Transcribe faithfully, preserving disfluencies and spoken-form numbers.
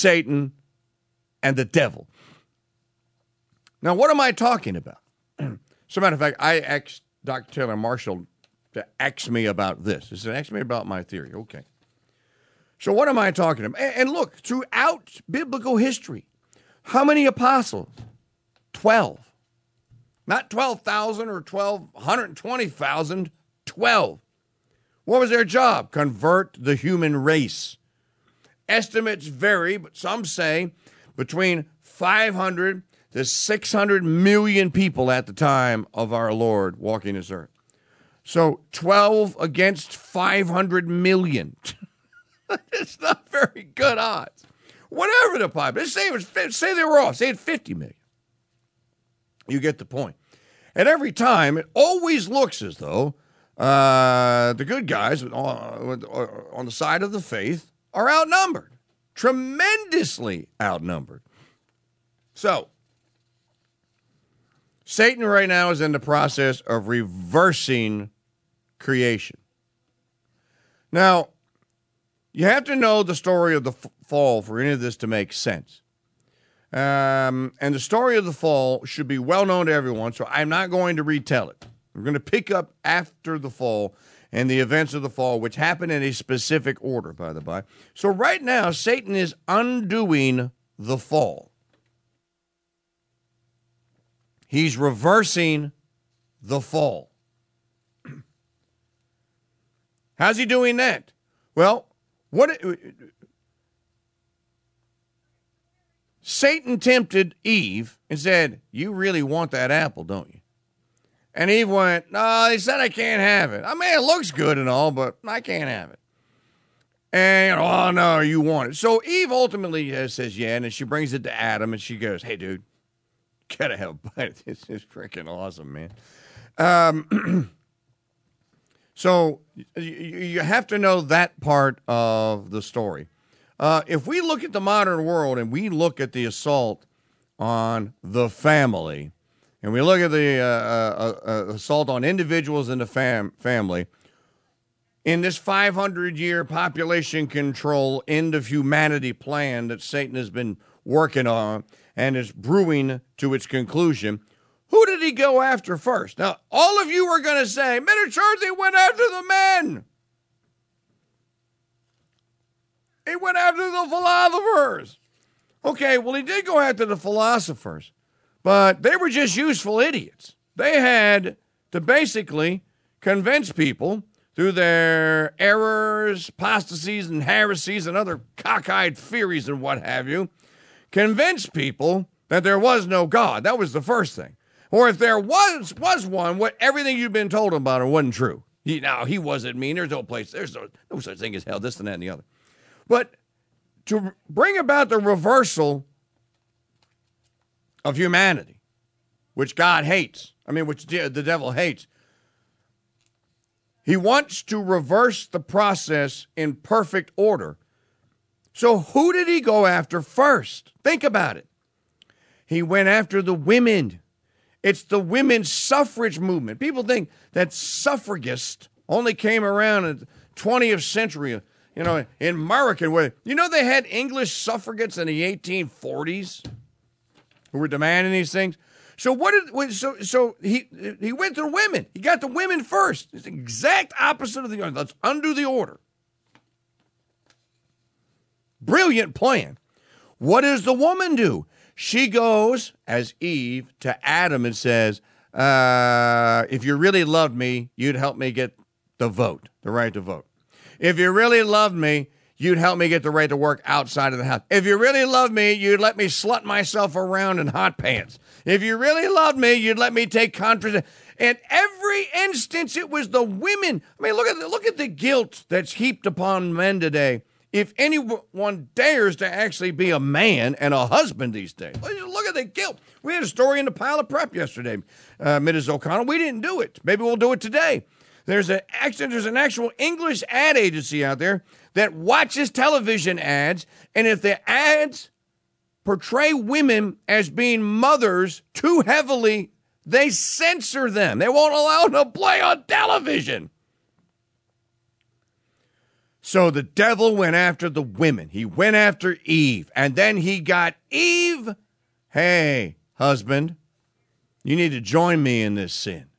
Satan, and the devil. Now, what am I talking about? As a matter of fact, I asked Doctor Taylor Marshall to ask me about this. He said, ask me about my theory. Okay. So what am I talking about? And look, throughout biblical history, how many apostles? Twelve. Not twelve thousand or twelve, one hundred twenty thousand, twelve. What was their job? Convert the human race. Estimates vary, but some say between five hundred to six hundred million people at the time of our Lord walking this earth. So twelve against five hundred million. It's not very good odds. Whatever the Bible, let's say, it was, say they were off, say it fifty million. You get the point. And every time, it always looks as though uh, the good guys on, on the side of the faith are outnumbered, tremendously outnumbered. So, Satan right now is in the process of reversing creation. Now, you have to know the story of the f- fall for any of this to make sense. Um, and the story of the fall should be well known to everyone, so I'm not going to retell it. We're going to pick up after the fall and the events of the fall, which happen in a specific order, by the by. So right now, Satan is undoing the fall. He's reversing the fall. How's he doing that? Well, what it, Satan tempted Eve and said, you really want that apple, don't you? And Eve went, no, they said I can't have it. I mean, it looks good and all, but I can't have it. And, oh, no, you want it. So Eve ultimately uh, says, yeah, and then she brings it to Adam, and she goes, hey, dude, gotta have a bite. This is freaking awesome, man. Um, so you, you have to know that part of the story. Uh, if we look at the modern world and we look at the assault on the family, and we look at the uh, uh, uh, assault on individuals in the fam- family, in this five hundred year population control end of humanity plan that Satan has been working on and is brewing to its conclusion, who did he go after first? Now, all of you are going to say, Minichurch, he went after the men. He went after the philosophers. Okay, well, he did go after the philosophers, but they were just useful idiots. They had to basically convince people through their errors, apostasies, and heresies, and other cockeyed theories and what have you, convince people that there was no God. That was the first thing. Or if there was was one, what everything you've been told about it wasn't true. He, now, he wasn't mean. There's no place. There's no, no such thing as hell, this and that and the other. But to bring about the reversal of humanity, which God hates, I mean, which the devil hates, he wants to reverse the process in perfect order. So who did he go after first? Think about it. He went after the women. It's the women's suffrage movement. People think that suffragists only came around in the twentieth century. You know, in American way. You know they had English suffragettes in the eighteen forties who were demanding these things? So what did so so he he went to the women. He got the women first. It's the exact opposite of the other. Let's undo the order. Brilliant plan. What does the woman do? She goes, as Eve, to Adam and says, uh, if you really loved me, you'd help me get the vote, the right to vote. If you really loved me, you'd help me get the right to work outside of the house. If you really loved me, you'd let me slut myself around in hot pants. If you really loved me, you'd let me take contraception. In every instance, it was the women. I mean, look at the, look at the guilt that's heaped upon men today. If anyone dares to actually be a man and a husband these days. Look at the guilt. We had a story in the pile of prep yesterday, uh, Missus O'Connell. We didn't do it. Maybe we'll do it today. There's an there's an actual English ad agency out there that watches television ads, and if the ads portray women as being mothers too heavily, they censor them. They won't allow them to play on television. So the devil went after the women. He went after Eve. And then he got Eve. Hey, husband, you need to join me in this sin.